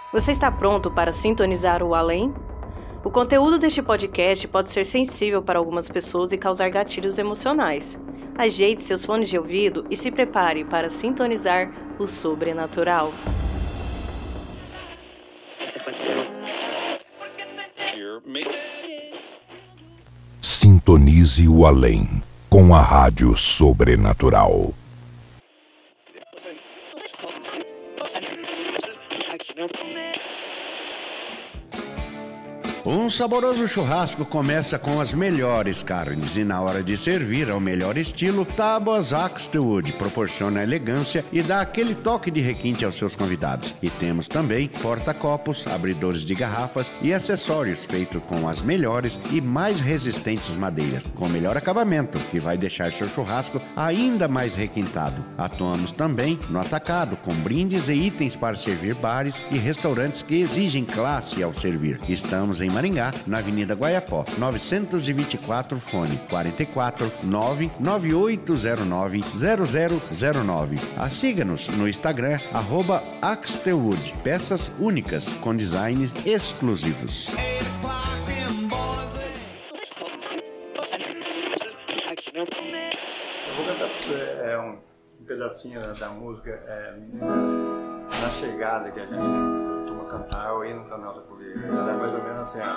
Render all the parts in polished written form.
Você está pronto para sintonizar o além? O conteúdo deste podcast pode ser sensível para algumas pessoas e causar gatilhos emocionais. Ajeite seus fones de ouvido e se prepare para sintonizar o sobrenatural. Sintonize o além com a Rádio Sobrenatural. Um saboroso churrasco começa com as melhores carnes e na hora de servir ao melhor estilo, Tábuas Axtewood proporciona elegância e dá aquele toque de requinte aos seus convidados. E temos também porta-copos, abridores de garrafas e acessórios feitos com as melhores e mais resistentes madeiras, com melhor acabamento, que vai deixar seu churrasco ainda mais requintado. Atuamos também no atacado, com brindes e itens para servir bares e restaurantes que exigem classe ao servir. Estamos em Maringá, na Avenida Guaiapó, 924, fone 44 99809 0009. Siga-nos no Instagram, @Axtewood, peças únicas com designs exclusivos. Eu vou cantar pra você um pedacinho da música Na Chegada, que a gente costuma cantar, o hino da nossa polícia. Ela é mais ou menos assim,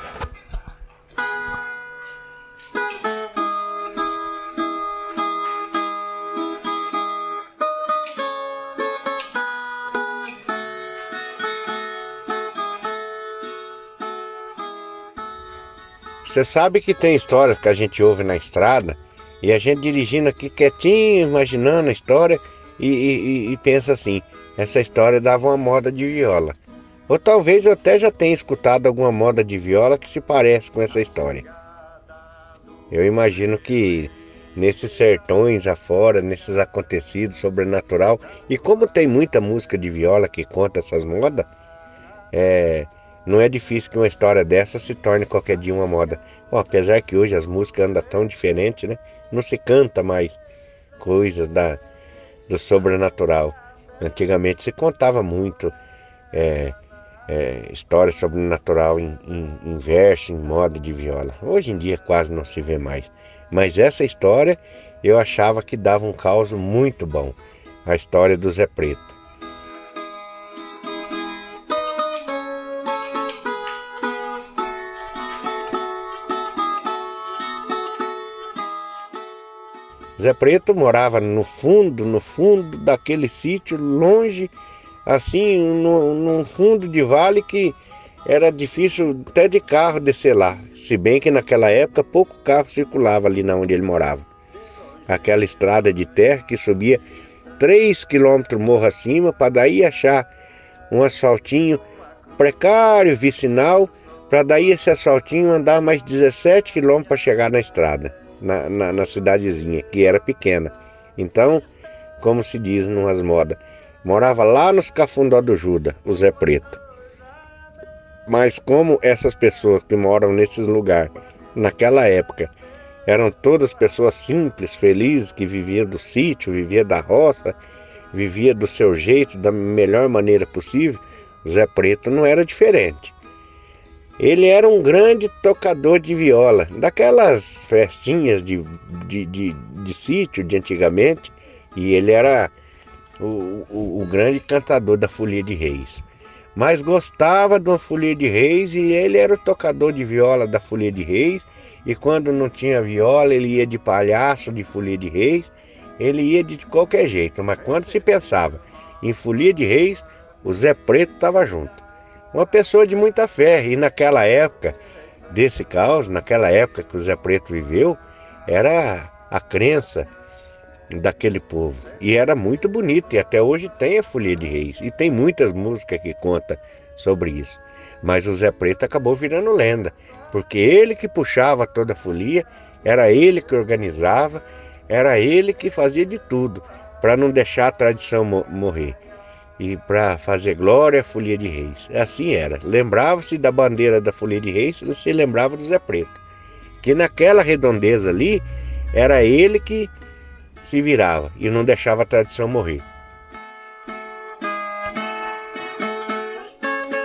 Você sabe que tem histórias que a gente ouve na estrada e a gente dirigindo aqui quietinho, imaginando a história e pensa assim, essa história dava uma moda de viola. Ou talvez eu até já tenha escutado alguma moda de viola que se parece com essa história. Eu imagino que nesses sertões afora, nesses acontecidos sobrenatural, e como tem muita música de viola que conta essas modas, não é difícil que uma história dessa se torne qualquer dia uma moda. Bom, apesar que hoje as músicas andam tão diferentes, né? Não se canta mais coisas do sobrenatural. Antigamente se contava muito história sobrenatural em verso, em moda de viola. Hoje em dia quase não se vê mais. Mas essa história eu achava que dava um caos muito bom. A história do Zé Preto. Zé Preto morava no fundo daquele sítio, longe, assim, num fundo de vale que era difícil até de carro descer lá. Se bem que naquela época pouco carro circulava ali onde ele morava. Aquela estrada de terra que subia 3 quilômetros morro acima, para daí achar um asfaltinho precário, vicinal, para daí esse asfaltinho andar mais 17 quilômetros para chegar na estrada. Na cidadezinha, que era pequena. Então, como se diz numas modas, morava lá nos Cafundó do Juda, o Zé Preto. Mas como essas pessoas que moram nesses lugares, naquela época, eram todas pessoas simples, felizes, que viviam do sítio, viviam da roça, viviam do seu jeito, da melhor maneira possível, o Zé Preto não era diferente. Ele era um grande tocador de viola, daquelas festinhas de sítio de antigamente, e ele era o grande cantador da Folia de Reis. Mas gostava de uma Folia de Reis e ele era o tocador de viola da Folia de Reis, e quando não tinha viola ele ia de palhaço de Folia de Reis, ele ia de qualquer jeito, mas quando se pensava em Folia de Reis, o Zé Preto estava junto. Uma pessoa de muita fé, e naquela época desse caos, naquela época que o Zé Preto viveu, era a crença daquele povo, e era muito bonito, e até hoje tem a Folia de Reis, e tem muitas músicas que contam sobre isso, mas o Zé Preto acabou virando lenda, porque ele que puxava toda a folia, era ele que organizava, era ele que fazia de tudo, para não deixar a tradição morrer. E para fazer glória à Folia de Reis. Assim era. Lembrava-se da bandeira da Folia de Reis, se lembrava do Zé Preto. Que naquela redondeza ali, era ele que se virava e não deixava a tradição morrer.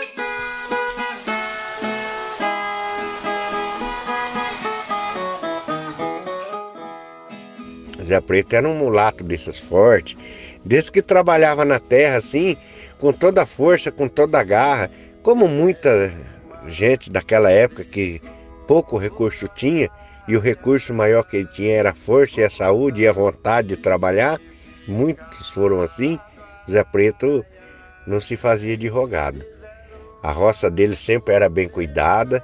Zé Preto era um mulato desses fortes, desse que trabalhava na terra assim, com toda a força, com toda a garra, como muita gente daquela época que pouco recurso tinha, e o recurso maior que ele tinha era a força e a saúde e a vontade de trabalhar. Muitos foram assim. Zé Preto não se fazia de rogado. A roça dele sempre era bem cuidada.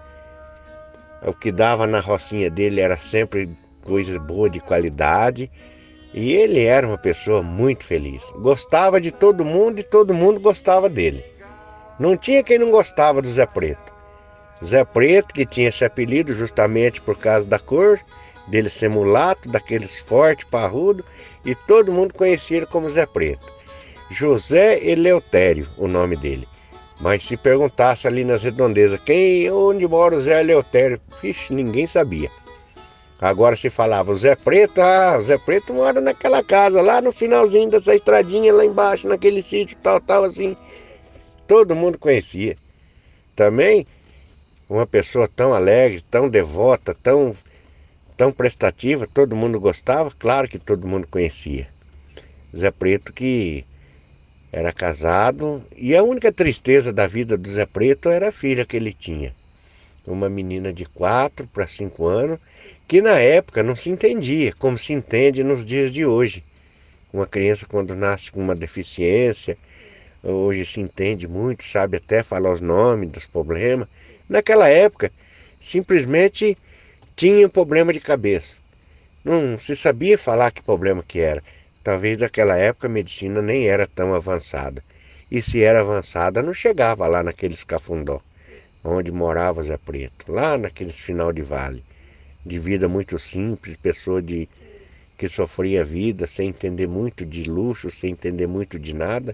O que dava na rocinha dele era sempre coisa boa, de qualidade. E ele era uma pessoa muito feliz. Gostava de todo mundo e todo mundo gostava dele. Não tinha quem não gostava do Zé Preto. Zé Preto, que tinha esse apelido justamente por causa da cor, dele ser mulato, daqueles fortes, parrudo, e todo mundo conhecia ele como Zé Preto. José Eleutério, o nome dele. Mas se perguntasse ali nas redondezas, onde mora o Zé Eleutério? Ixi, ninguém sabia. Agora se falava, o Zé Preto, o Zé Preto mora naquela casa, lá no finalzinho dessa estradinha, lá embaixo, naquele sítio, tal, assim. Todo mundo conhecia. Também, uma pessoa tão alegre, tão devota, tão prestativa, todo mundo gostava, claro que todo mundo conhecia. Zé Preto que era casado, e a única tristeza da vida do Zé Preto era a filha que ele tinha. Uma menina de 4 para 5 anos, que na época não se entendia, como se entende nos dias de hoje. Uma criança quando nasce com uma deficiência, hoje se entende muito, sabe até falar os nomes dos problemas. Naquela época, simplesmente tinha um problema de cabeça. Não se sabia falar que problema que era. Talvez naquela época a medicina nem era tão avançada. E se era avançada, não chegava lá naqueles cafundó, onde morava Zé Preto. Lá naqueles final de vale. De vida muito simples, pessoa que sofria a vida sem entender muito de luxo, sem entender muito de nada.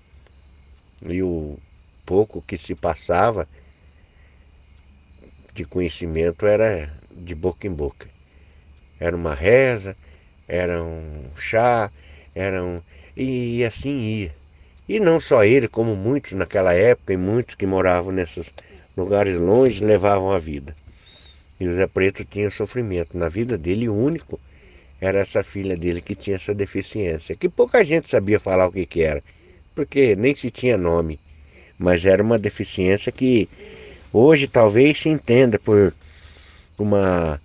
E o pouco que se passava de conhecimento era de boca em boca. Era uma reza, era um chá, e assim ia. E não só ele, como muitos naquela época, e muitos que moravam nesses lugares longe, levavam a vida. E o Zé Preto tinha sofrimento. Na vida dele, o único era essa filha dele que tinha essa deficiência, que pouca gente sabia falar o que era, porque nem se tinha nome. Mas era uma deficiência que hoje talvez se entenda por uma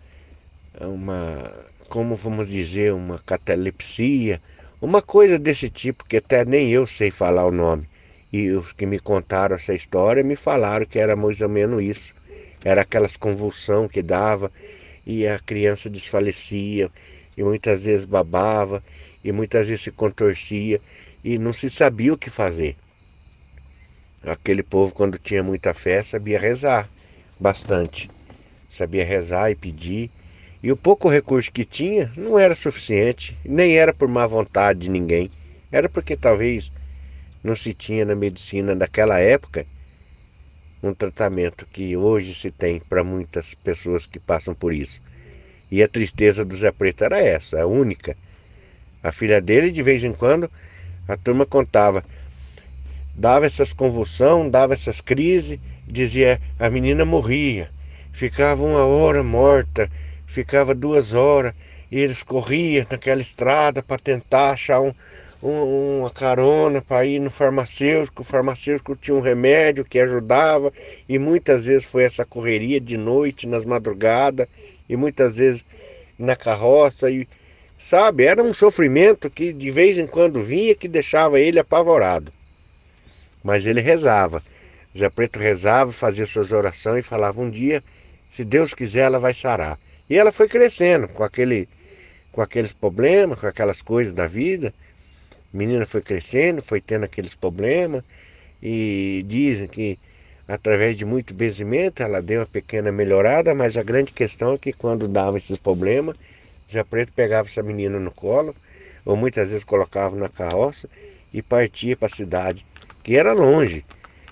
como vamos dizer, uma catalepsia, uma coisa desse tipo que até nem eu sei falar o nome. E os que me contaram essa história me falaram que era mais ou menos isso. Era aquelas convulsões que dava e a criança desfalecia e muitas vezes babava e muitas vezes se contorcia e não se sabia o que fazer. Aquele povo, quando tinha muita fé, sabia rezar bastante. Sabia rezar e pedir. E o pouco recurso que tinha não era suficiente, nem era por má vontade de ninguém. Era porque talvez não se tinha na medicina daquela época um tratamento que hoje se tem para muitas pessoas que passam por isso. E a tristeza do Zé Preto era essa, a única. A filha dele, de vez em quando, a turma contava, dava essas convulsões, dava essas crises, dizia, a menina morria, ficava 1 hora morta, ficava 2 horas, e eles corriam naquela estrada para tentar achar uma carona para ir no farmacêutico. O farmacêutico tinha um remédio que ajudava, e muitas vezes foi essa correria de noite, nas madrugadas, e muitas vezes na carroça, e sabe, era um sofrimento que de vez em quando vinha que deixava ele apavorado. Mas ele rezava. Zé Preto rezava, fazia suas orações e falava, um dia, se Deus quiser, ela vai sarar. E ela foi crescendo com aqueles problemas, com aquelas coisas da vida. A menina foi crescendo, foi tendo aqueles problemas. E dizem que através de muito benzimento ela deu uma pequena melhorada, mas a grande questão é que quando dava esses problemas, Zé Preto pegava essa menina no colo, ou muitas vezes colocava na carroça e partia para a cidade, que era longe,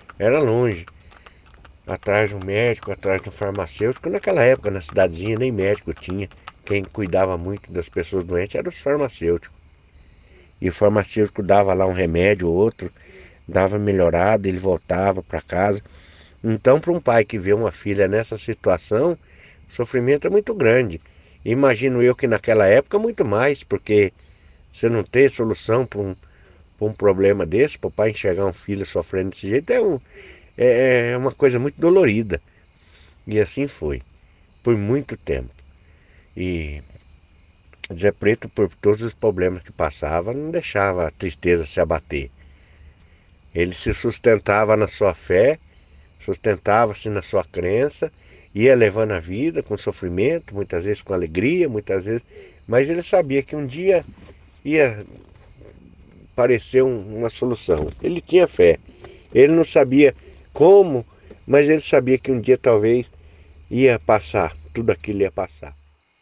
atrás de um médico, atrás de um farmacêutico. Naquela época, na cidadezinha, nem médico tinha. Quem cuidava muito das pessoas doentes eram os farmacêuticos. E o farmacêutico dava lá um remédio, outro, dava melhorada, ele voltava para casa. Então, para um pai que vê uma filha nessa situação, o sofrimento é muito grande. Imagino eu que naquela época muito mais, porque você não ter solução para um problema desse, para o pai enxergar um filho sofrendo desse jeito, é uma coisa muito dolorida. E assim foi, por muito tempo. E Zé Preto, por todos os problemas que passava, não deixava a tristeza se abater. Ele se sustentava na sua fé, sustentava-se na sua crença, ia levando a vida com sofrimento, muitas vezes com alegria, muitas vezes, mas ele sabia que um dia ia aparecer uma solução. Ele tinha fé. Ele não sabia como, mas ele sabia que um dia talvez ia passar, tudo aquilo ia passar.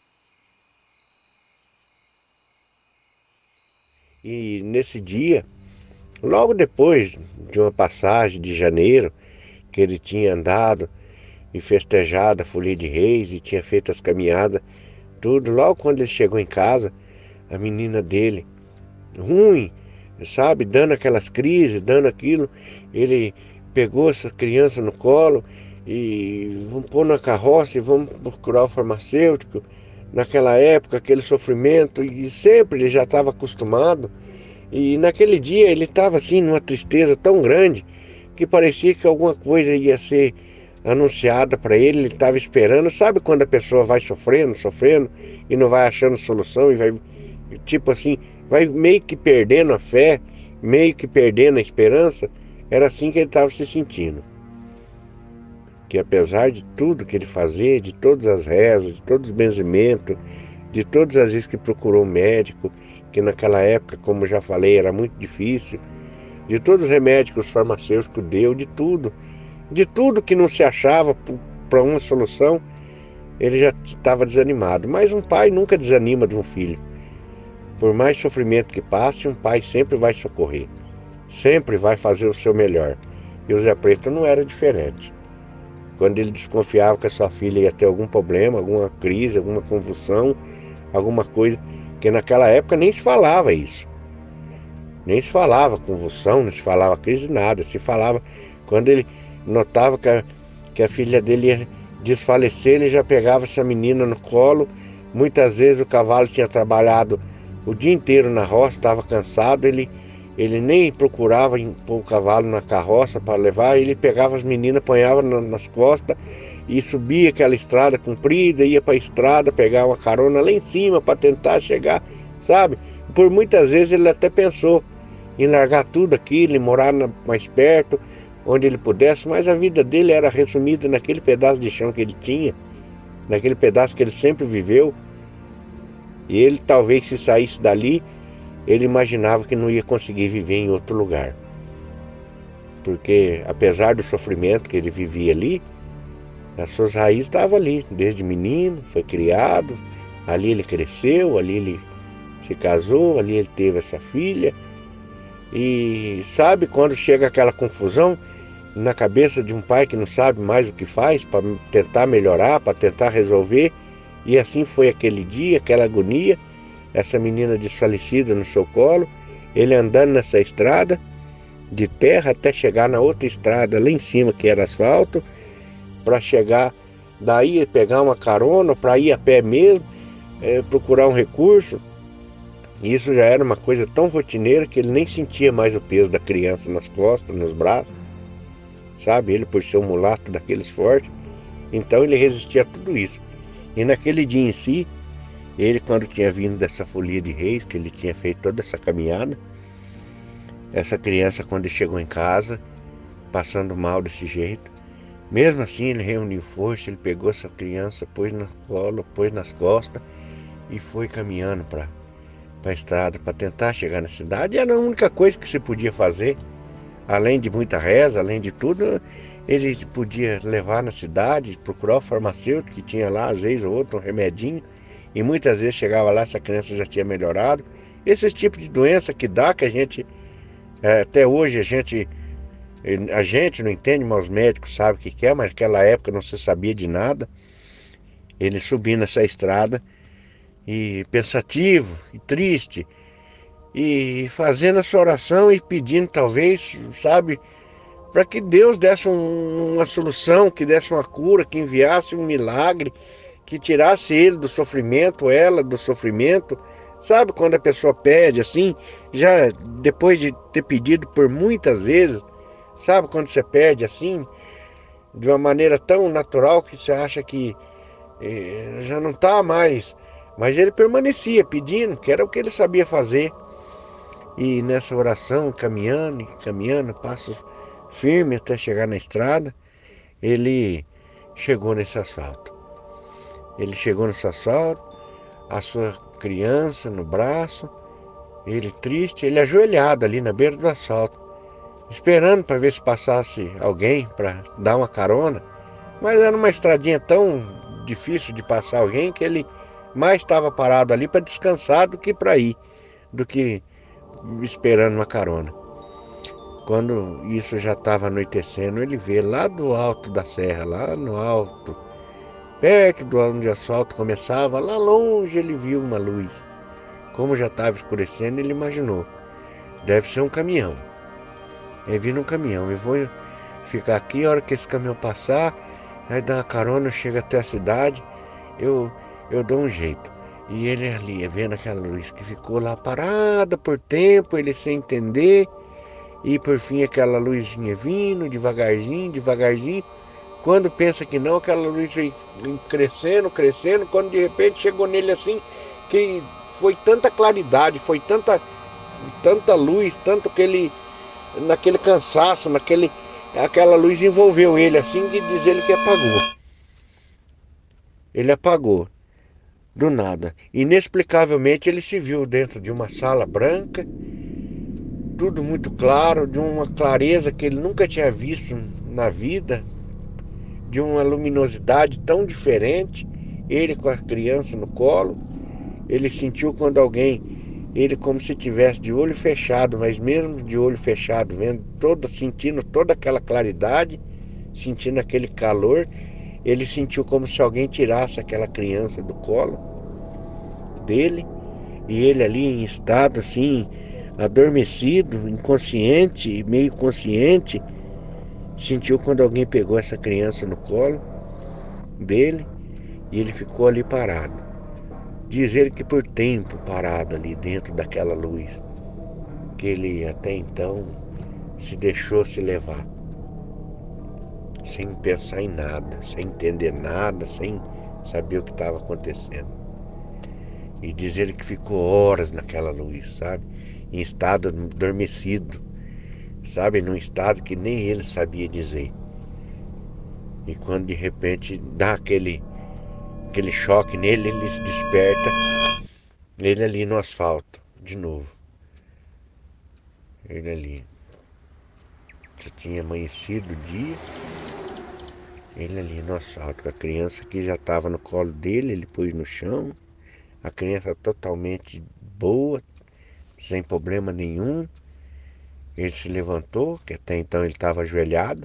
E nesse dia, logo depois de uma passagem de janeiro, que ele tinha andado e festejado a Folia de Reis e tinha feito as caminhadas, tudo, logo quando ele chegou em casa, a menina dele, ruim, sabe, dando aquelas crises, dando aquilo, ele pegou essa criança no colo e vamos pôr na carroça e vamos procurar o farmacêutico. Naquela época, aquele sofrimento, e sempre ele já estava acostumado, e naquele dia ele estava assim numa tristeza tão grande que parecia que alguma coisa ia ser anunciada para ele. Ele estava esperando, sabe quando a pessoa vai sofrendo e não vai achando solução e vai, tipo assim, vai meio que perdendo a fé, meio que perdendo a esperança. Era assim que ele estava se sentindo. Que apesar de tudo que ele fazia, de todas as rezas, de todos os benzimentos, de todas as vezes que procurou um médico, que naquela época, como já falei, era muito difícil, de todos os remédios que os farmacêuticos deu, de tudo que não se achava para uma solução, ele já estava desanimado. Mas um pai nunca desanima de um filho. Por mais sofrimento que passe, um pai sempre vai socorrer, sempre vai fazer o seu melhor. E o Zé Preto não era diferente. Quando ele desconfiava que a sua filha ia ter algum problema, alguma crise, alguma convulsão, alguma coisa, que naquela época nem se falava isso. Nem se falava convulsão, nem se falava crise, nada. Se falava, quando ele notava que a filha dele ia desfalecer, ele já pegava essa menina no colo. Muitas vezes o cavalo tinha trabalhado o dia inteiro na roça, estava cansado, ele nem procurava pôr o cavalo na carroça para levar, ele pegava as meninas, apanhava nas costas e subia aquela estrada comprida, ia para a estrada, pegava uma carona lá em cima para tentar chegar, sabe? Por muitas vezes ele até pensou em largar tudo aquilo, em morar mais perto, onde ele pudesse, mas a vida dele era resumida naquele pedaço de chão que ele tinha, naquele pedaço que ele sempre viveu. E ele talvez, se saísse dali, ele imaginava que não ia conseguir viver em outro lugar. Porque apesar do sofrimento que ele vivia ali, as suas raízes estavam ali, desde menino, foi criado, ali ele cresceu, ali ele se casou, ali ele teve essa filha. E sabe quando chega aquela confusão na cabeça de um pai que não sabe mais o que faz para tentar melhorar, para tentar resolver? E assim foi aquele dia, aquela agonia, essa menina desfalecida no seu colo, ele andando nessa estrada de terra até chegar na outra estrada lá em cima, que era asfalto, para chegar daí, pegar uma carona, para ir a pé mesmo, procurar um recurso. E isso já era uma coisa tão rotineira que ele nem sentia mais o peso da criança nas costas, nos braços, sabe? Ele, por ser um mulato daqueles fortes, então ele resistia a tudo isso. E naquele dia em si, ele, quando tinha vindo dessa Folia de Reis, que ele tinha feito toda essa caminhada, essa criança, quando ele chegou em casa, passando mal desse jeito, mesmo assim ele reuniu força, ele pegou essa criança, pôs no colo, pôs nas costas e foi caminhando para a estrada para tentar chegar na cidade. E era a única coisa que se podia fazer, além de muita reza, além de tudo, ele podia levar na cidade, procurar o farmacêutico que tinha lá, às vezes ou outro, um remedinho, e muitas vezes chegava lá, essa criança já tinha melhorado. Esse tipo de doença que dá, que a gente, até hoje a gente não entende, mas os médicos sabem o que é, mas naquela época não se sabia de nada. Ele subindo essa estrada, e pensativo, e triste, e fazendo essa oração e pedindo talvez, sabe, para que Deus desse uma solução, que desse uma cura, que enviasse um milagre, que tirasse ele do sofrimento, ela do sofrimento. Sabe quando a pessoa pede assim, já depois de ter pedido por muitas vezes, sabe quando você pede assim, de uma maneira tão natural que você acha que já não está mais. Mas ele permanecia pedindo, que era o que ele sabia fazer. E nessa oração, caminhando, passo firme até chegar na estrada, ele chegou nesse asfalto. Ele chegou nesse asfalto, a sua criança no braço, ele triste, ele ajoelhado ali na beira do asfalto, esperando para ver se passasse alguém para dar uma carona. Mas era uma estradinha tão difícil de passar alguém que ele mais estava parado ali para descansar do que para ir, do que esperando uma carona. Quando isso já estava anoitecendo, ele vê lá do alto da serra, lá no alto, perto de onde o asfalto começava, lá longe ele viu uma luz. Como já estava escurecendo, ele imaginou, deve ser um caminhão. Ele viu um caminhão, eu vou ficar aqui, a hora que esse caminhão passar, aí dá uma carona, eu chego até a cidade, eu dou um jeito. E ele ali, vendo aquela luz que ficou lá parada por tempo, ele sem entender, e por fim aquela luzinha vindo, devagarzinho, quando pensa que não, aquela luz vem crescendo, quando de repente chegou nele assim, que foi tanta claridade, foi tanta luz, tanto que ele, naquele cansaço, aquela luz envolveu ele assim, que diz ele que apagou. Ele apagou, do nada. Inexplicavelmente ele se viu dentro de uma sala branca, tudo muito claro, de uma clareza que ele nunca tinha visto na vida, de uma luminosidade tão diferente, ele com a criança no colo. Ele sentiu quando alguém, ele como se tivesse de olho fechado, mas mesmo de olho fechado, sentindo toda aquela claridade, sentindo aquele calor, ele sentiu como se alguém tirasse aquela criança do colo dele, e ele ali em estado assim, adormecido, inconsciente, meio consciente, sentiu quando alguém pegou essa criança no colo dele, e ele ficou ali parado. Diz ele que por tempo parado ali dentro daquela luz, que ele até então se deixou se levar, sem pensar em nada, sem entender nada, sem saber o que estava acontecendo. E diz ele que ficou horas naquela luz, sabe? Em estado adormecido, sabe? Num estado que nem ele sabia dizer. E quando de repente dá aquele choque nele, ele se desperta, ele ali no asfalto, de novo. Ele ali. Já tinha amanhecido o dia. Ele ali no asfalto, com a criança que já estava no colo dele, ele pôs no chão. A criança totalmente boa, sem problema nenhum. Ele se levantou, que até então ele estava ajoelhado.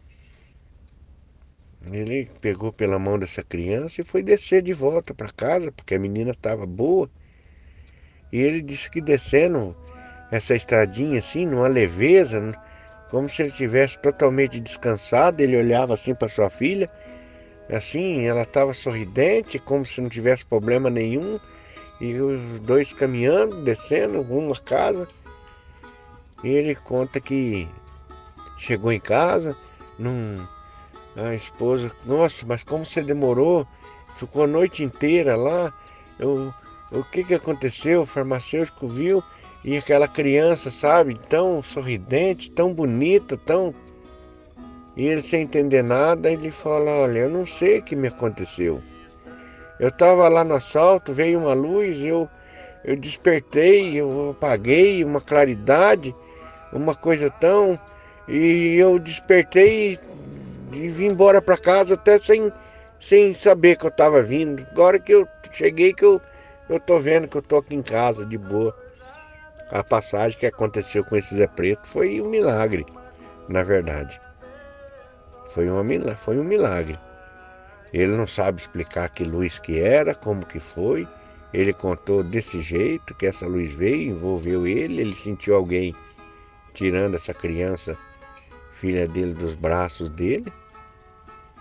Ele pegou pela mão dessa criança e foi descer de volta para casa, porque a menina estava boa. E ele disse que descendo essa estradinha assim, numa leveza, como se ele estivesse totalmente descansado, ele olhava assim para sua filha, assim, ela estava sorridente, como se não tivesse problema nenhum, e os dois caminhando, descendo rumo à casa. E ele conta que chegou em casa, a esposa, nossa, mas como você demorou? Ficou a noite inteira lá. O que aconteceu? O farmacêutico viu, e aquela criança, sabe, tão sorridente, tão bonita, E ele sem entender nada, ele fala, olha, eu não sei o que me aconteceu. Eu estava lá no asfalto, veio uma luz, eu despertei, eu apaguei, uma claridade, uma coisa tão... E eu despertei e vim embora para casa até sem saber que eu estava vindo. Agora que eu cheguei que eu tô vendo que eu tô aqui em casa, de boa. A passagem que aconteceu com esse Zé Preto foi um milagre, na verdade. Foi um milagre. Ele não sabe explicar que luz que era, como que foi. Ele contou desse jeito, que essa luz veio, envolveu ele sentiu alguém tirando essa criança, filha dele, dos braços dele.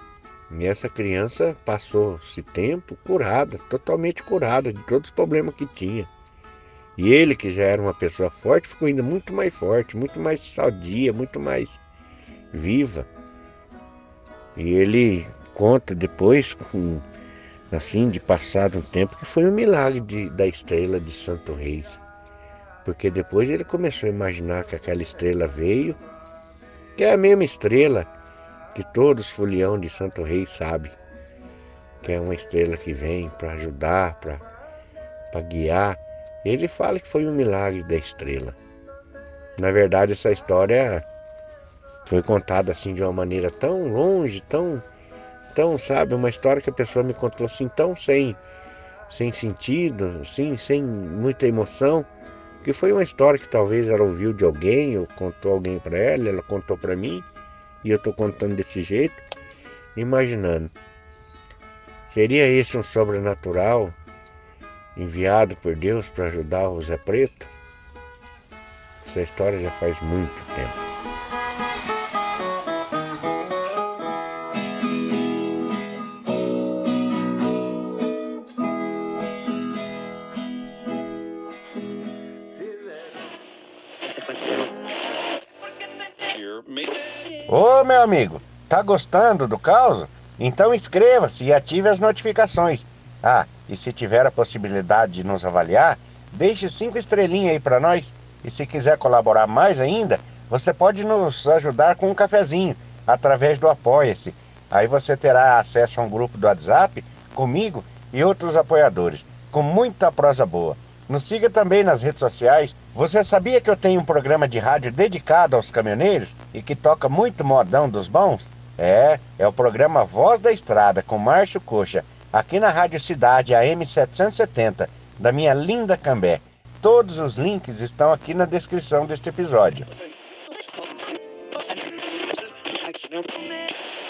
E essa criança passou esse tempo curada, totalmente curada de todos os problemas que tinha. E ele, que já era uma pessoa forte, ficou ainda muito mais forte, muito mais sadia, muito mais viva. E ele conta depois, assim, de passado um tempo, que foi um milagre da estrela de Santo Reis. Porque depois ele começou a imaginar que aquela estrela veio, que é a mesma estrela que todos os folião de Santo Reis sabem, que é uma estrela que vem para ajudar, para guiar. Ele fala que foi um milagre da estrela. Na verdade, essa história foi contada assim de uma maneira tão longe, tão, sabe, uma história que a pessoa me contou assim tão sem sentido, assim, sem muita emoção, que foi uma história que talvez ela ouviu de alguém, ou contou alguém para ela contou para mim, e eu estou contando desse jeito, imaginando. Seria esse um sobrenatural enviado por Deus para ajudar o Zé Preto? Essa história já faz muito tempo. Ô meu amigo, tá gostando do caos? Então inscreva-se e ative as notificações. Ah, e se tiver a possibilidade de nos avaliar, deixe 5 estrelinhas aí para nós. E se quiser colaborar mais ainda, você pode nos ajudar com um cafezinho, através do Apoia-se. Aí você terá acesso a um grupo do WhatsApp comigo e outros apoiadores, com muita prosa boa. Nos siga também nas redes sociais. Você sabia que eu tenho um programa de rádio dedicado aos caminhoneiros e que toca muito modão dos bons? É o programa Voz da Estrada, com Márcio Coxa, aqui na Rádio Cidade AM 770, da minha linda Cambé. Todos os links estão aqui na descrição deste episódio.